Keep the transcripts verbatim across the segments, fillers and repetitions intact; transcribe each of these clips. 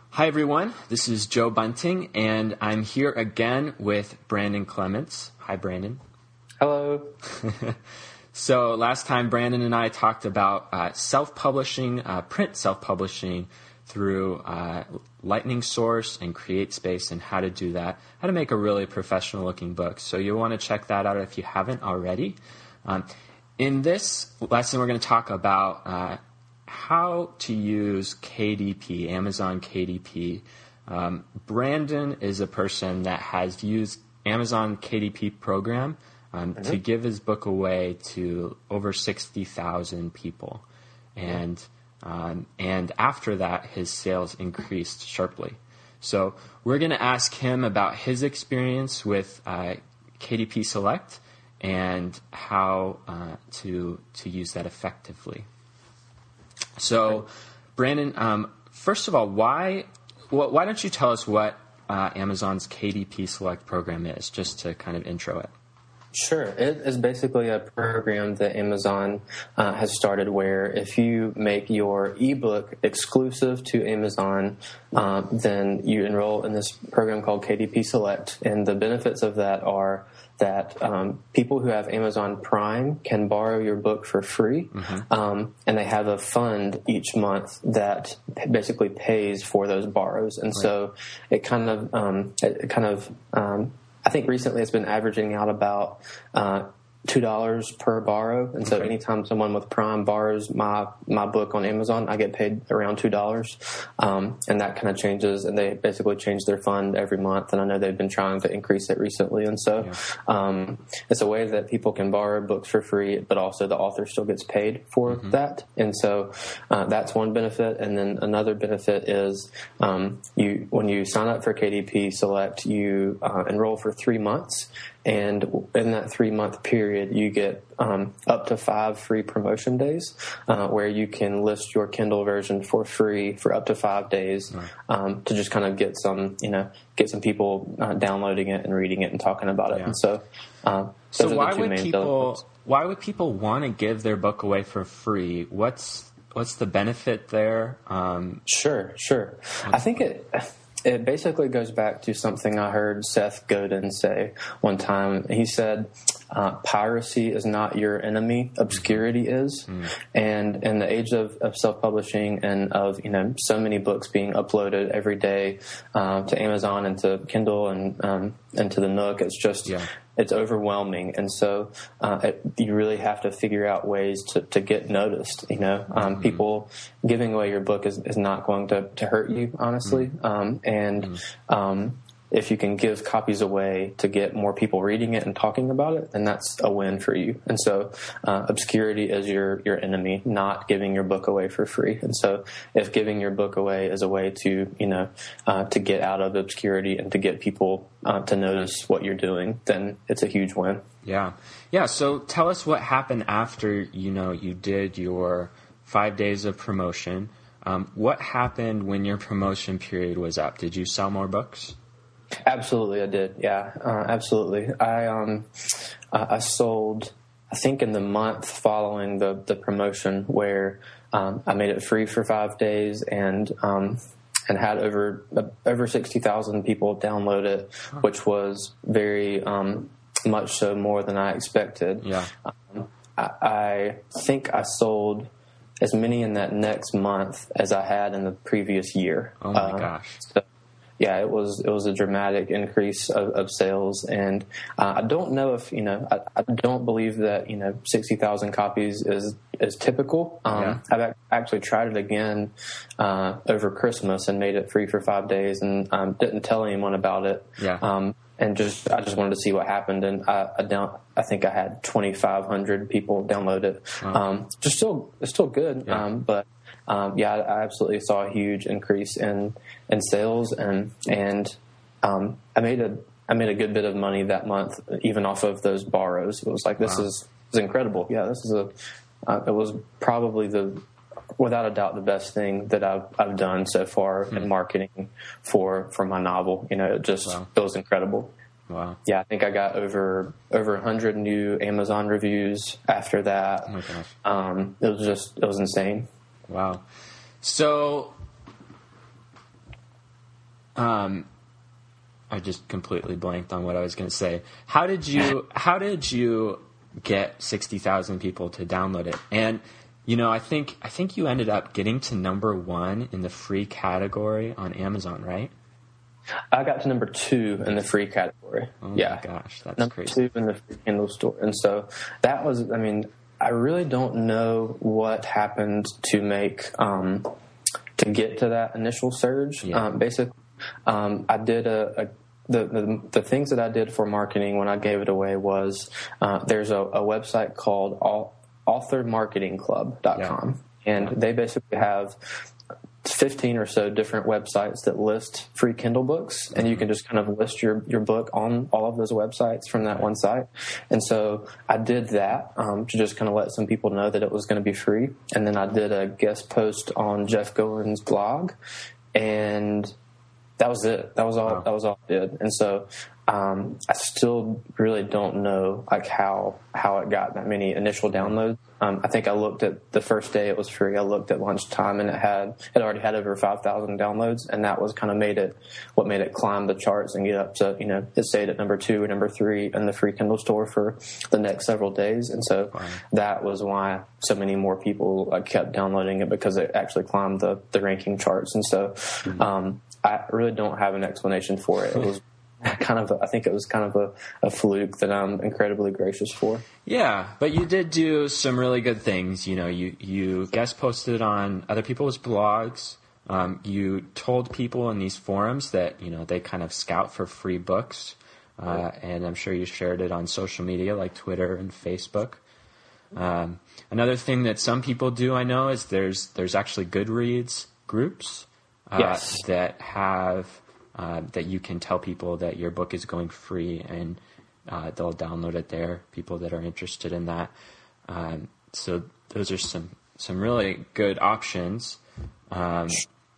Hi, everyone. This is Joe Bunting, and I'm here again with Brandon Clements. Hi, Brandon. Hello. So last time, Brandon and I talked about uh, self-publishing, uh, print self-publishing through uh, Lightning Source and CreateSpace and how to do that, how to make a really professional-looking book. So you'll want to check that out if you haven't already. Um, in this lesson, we're going to talk about uh, how to use K D P, Amazon K D P. Um, Brandon is a person that has used Amazon K D P program um, mm-hmm. to give his book away to over sixty thousand people. And um, and after that, his sales increased sharply. So we're going to ask him about his experience with uh, K D P Select and how uh, to to use that effectively. So, Brandon, um, first of all, why wh- why don't you tell us what uh, Amazon's K D P Select program is, just to kind of intro it? Sure. It is basically a program that Amazon uh, has started where if you make your ebook exclusive to Amazon, uh, then you enroll in this program called K D P Select. And the benefits of that are that um, people who have Amazon Prime can borrow your book for free, mm-hmm. um, and they have a fund each month that basically pays for those borrows. And right. so it kind of, um, it kind of, um, I think recently it's been averaging out about uh, two dollars per borrow. And so okay. anytime someone with Prime borrows my, my book on Amazon, I get paid around two dollars. Um, and that kind of changes, and they basically change their fund every month. And I know they've been trying to increase it recently. And so yeah. um, it's a way that people can borrow books for free, but also the author still gets paid for mm-hmm. that. And so uh, that's one benefit. And then another benefit is um, you when you sign up for K D P Select, you uh, enroll for three months. And in that three-month period, you get um, up to five free promotion days uh, where you can list your Kindle version for free for up to five days right. um, to just kind of get some, you know, get some people uh, downloading it and reading it and talking about it. Yeah. And so, um, so why would people why would people want to give their book away for free? What's what's the benefit there? Um, sure, sure. I think it. It basically goes back to something I heard Seth Godin say one time. He said, uh, piracy is not your enemy, obscurity is. Mm. And in the age of, of self-publishing and of, you know, so many books being uploaded every day uh, to Amazon and to Kindle and, um, and to the Nook, it's just... Yeah. It's overwhelming, and so uh, it, you really have to figure out ways to, to get noticed. You know, um, mm-hmm. people giving away your book is, is not going to, to hurt you, honestly. Mm-hmm. Um, and mm-hmm. um, if you can give copies away to get more people reading it and talking about it, then that's a win for you. And so uh, obscurity is your, your enemy, not giving your book away for free. And so if giving your book away is a way to, you know, uh, to get out of obscurity and to get people uh, to notice what you're doing, then it's a huge win. Yeah. Yeah. So tell us what happened after, you know, you did your five days of promotion. Um, what happened when your promotion period was up? Did you sell more books? Absolutely, I did. Yeah, uh, absolutely. I um, uh, I sold, I think, in the month following the the promotion, where um, I made it free for five days and um, and had over uh, over sixty thousand people download it, which was very um, much so more than I expected. Yeah, um, I, I think I sold as many in that next month as I had in the previous year. Oh my uh, gosh! So, Yeah, it was it was a dramatic increase of, of sales, and uh, I don't know if you know I, I don't believe that you know sixty thousand copies is is typical. Um, yeah. I've actually tried it again uh, over Christmas and made it free for five days, and um, didn't tell anyone about it. Yeah. Um, and just I just wanted to see what happened, and I I, down, I think I had twenty-five hundred people download it. Wow. Um, just still it's still good, yeah. um, but. Um, yeah, I absolutely saw a huge increase in, in sales, and and um, I made a I made a good bit of money that month, even off of those borrows. It was like this wow. is, is incredible. Yeah, this is a uh, it was probably the without a doubt the best thing that I've I've done so far hmm. in marketing for for my novel. You know, it just wow. it was incredible. Wow. Yeah, I think I got over over one hundred new Amazon reviews after that. Oh my gosh. Um, it was just it was insane. Wow. So um, I just completely blanked on what I was going to say. How did you how did you get sixty thousand people to download it? And you know, I think I think you ended up getting to number one in the free category on Amazon, right? I got to number two in the free category. Oh yeah. my gosh, that's number crazy. two in the free Kindle store. And so that was, I mean, I really don't know what happened to make, um, to get to that initial surge. Yeah. Um, basically, um, I did a, a the, the the things that I did for marketing when I gave it away was, uh, there's a, a website called author marketing club dot com. Yeah. And yeah. they basically have fifteen or so different websites that list free Kindle books, and you can just kind of list your, your book on all of those websites from that one site. And so I did that um, to just kind of let some people know that it was going to be free. And then I did a guest post on Jeff Goins' blog, and that was it. That was all. Wow. That was all I did. And so um, I still really don't know like how how it got that many initial downloads. Um, I think I looked at the first day it was free. I looked at lunchtime and it had it already had over five thousand downloads, and that was kind of made it what made it climb the charts and get up to, you know, it stayed at number two or number three in the free Kindle store for the next several days. And so wow. that was why so many more people like kept downloading it, because it actually climbed the the ranking charts. And so mm-hmm. um, I really don't have an explanation for it. It was kind of, a, I think it was kind of a, a fluke that I'm incredibly gracious for. Yeah, but you did do some really good things. You know, you, you guest posted on other people's blogs. Um, you told people in these forums that, you know, they kind of scout for free books. Uh, and I'm sure you shared it on social media like Twitter and Facebook. Um, another thing that some people do, I know, is there's there's actually Goodreads groups uh, yes. that have... Uh, that you can tell people that your book is going free, and uh, they'll download it there, people that are interested in that. Um, so those are some, some really good options. Um,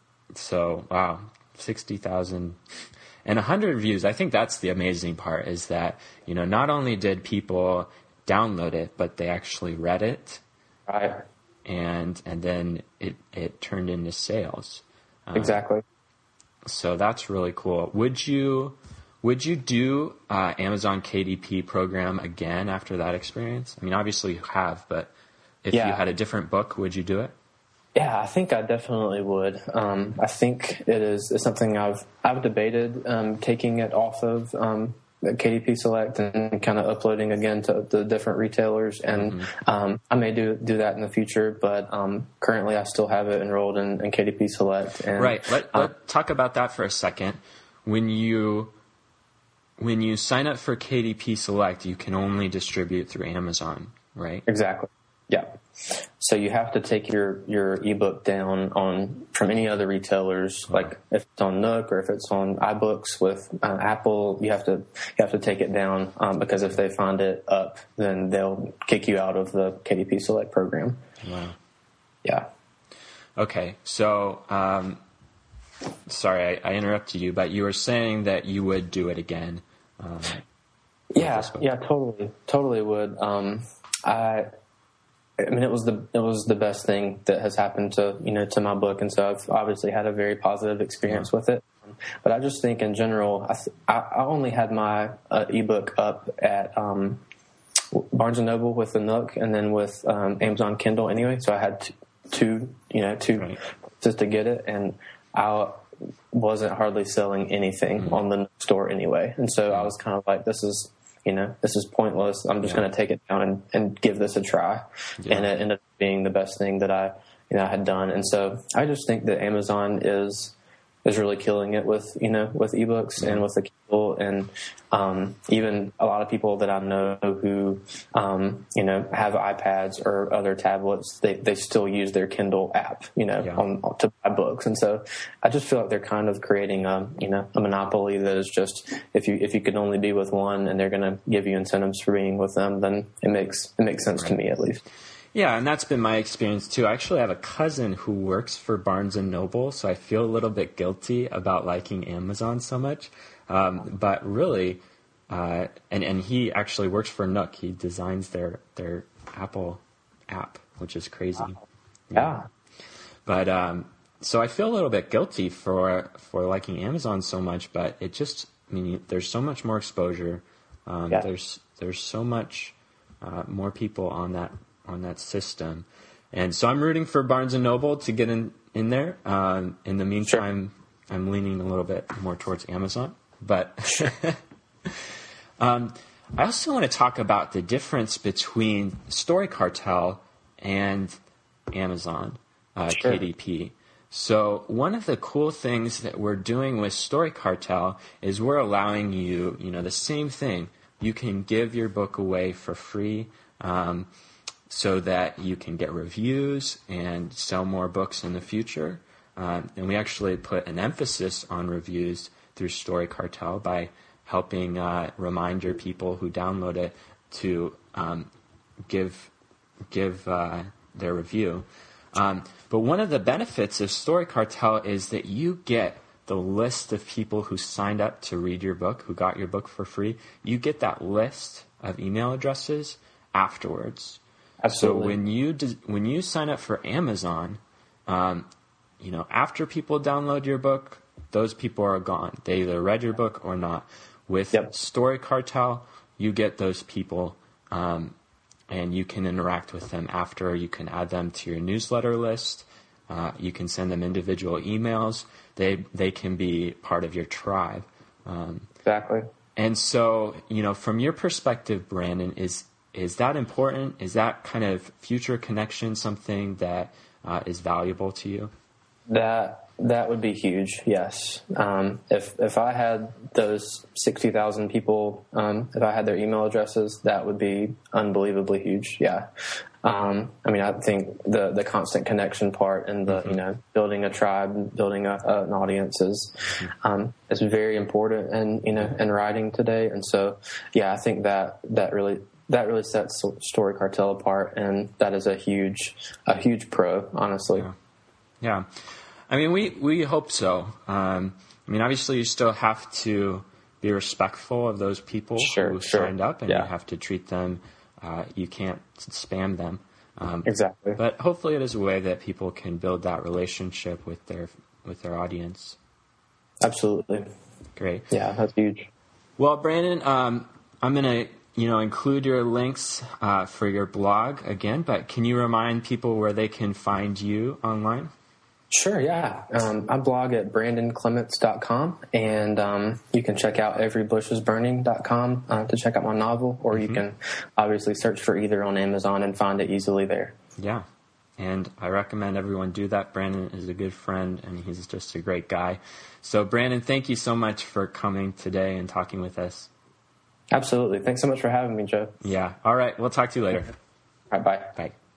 so, wow, sixty thousand and one hundred views. I think that's the amazing part, is that, you know, not only did people download it, but they actually read it. Right. And, and then it, it turned into sales. Um, exactly. So that's really cool. Would you would you do uh, Amazon K D P program again after that experience? I mean, obviously you have, but if yeah. you had a different book, would you do it? Yeah, I think I definitely would. Um, I think it is it's something I've I've debated um, taking it off of um, K D P Select and kind of uploading again to the different retailers, and mm-hmm. um, I may do do that in the future. But um, currently, I still have it enrolled in, in K D P Select. And, right. Let, uh, let's talk about that for a second. When you when you sign up for K D P Select, you can only distribute through Amazon, right? Exactly. Yeah. So you have to take your, your ebook down on from any other retailers, wow. like if it's on Nook or if it's on iBooks with uh, Apple, you have to you have to take it down um, because if they find it up, then they'll kick you out of the K D P Select program. Wow. Yeah. Okay. So, um, sorry, I, I interrupted you, but you were saying that you would do it again. Um, yeah. Yeah. Totally. Totally would. Um, I. I mean, it was the it was the best thing that has happened to you know to my book, and so I've obviously had a very positive experience yeah. with it. But I just think in general, I th- I only had my uh, ebook up at um, Barnes and Noble with the Nook, and then with um, Amazon Kindle anyway. So I had t- two you know two right. places to get it, and I wasn't hardly selling anything mm-hmm. on the Nook store anyway. And so I was kind of like, this is. You know, this is pointless. I'm just yeah. going to take it down and, and give this a try. Yeah. And it ended up being the best thing that I, you know, I had done. And so I just think that Amazon is is really killing it with, you know, with ebooks yeah. and with the Kindle. And um, even a lot of people that I know who, um, you know, have iPads or other tablets, they, they still use their Kindle app, you know, yeah. on, to buy books. And so I just feel like they're kind of creating a, you know, a monopoly that is just, if you, if you could only be with one and they're going to give you incentives for being with them, then it makes, it makes sense right. to me at least. Yeah, and that's been my experience too. I actually have a cousin who works for Barnes and Noble, so I feel a little bit guilty about liking Amazon so much. Um, but really, uh, and and he actually works for Nook. He designs their their Apple app, which is crazy. Yeah. But um, so I feel a little bit guilty for for liking Amazon so much, but it just, I mean, there's so much more exposure. Um, yeah. There's there's so much uh, more people on that on that system, and so I'm rooting for Barnes and Noble to get in in there. Um, in the meantime, sure. I'm leaning a little bit more towards Amazon, but. um, I also want to talk about the difference between Story Cartel and Amazon, uh, sure. K D P. So one of the cool things that we're doing with Story Cartel is we're allowing you, you know, the same thing. You can give your book away for free um, so that you can get reviews and sell more books in the future. Um, and we actually put an emphasis on reviews through Story Cartel by helping uh, remind your people who download it to um, give give uh, their review. Um, but one of the benefits of Story Cartel is that you get the list of people who signed up to read your book, who got your book for free. You get that list of email addresses afterwards. Absolutely. So when you de- when you sign up for Amazon, um, you know, after people download your book, those people are gone. They either read your book or not. With yep. Story Cartel, you get those people, um, and you can interact with them after. You can add them to your newsletter list. Uh, you can send them individual emails. They they can be part of your tribe. Um, exactly. And so, you know, from your perspective, Brandon, is is that important? Is that kind of future connection something that uh, is valuable to you? That that would be huge. Yes. Um, if if I had those sixty thousand people, um, if I had their email addresses, that would be unbelievably huge. Yeah. Um, I mean, I think the the constant connection part and the mm-hmm. you know building a tribe, building a, uh, an audience is um, is very important, and you know in writing today. And so, yeah, I think that that really. That really sets Story Cartel apart, and that is a huge, a huge pro, honestly. Yeah. yeah. I mean, we, we hope so. Um, I mean, obviously, you still have to be respectful of those people sure, who sure. signed up, and yeah. you have to treat them. Uh, you can't spam them. Um, exactly. But hopefully, it is a way that people can build that relationship with their with their audience. Absolutely. Great. Yeah, that's huge. Well, Brandon, um, I'm gonna. You know, include your links uh, for your blog again, but can you remind people where they can find you online? Sure, yeah. Um, I blog at brandon clements dot com, and um, you can check out every bush is burning dot com uh, to check out my novel, or mm-hmm. you can obviously search for either on Amazon and find it easily there. Yeah, and I recommend everyone do that. Brandon is a good friend, and he's just a great guy. So, Brandon, thank you so much for coming today and talking with us. Absolutely. Thanks so much for having me, Joe. Yeah. All right. We'll talk to you later. All right. Bye. Bye.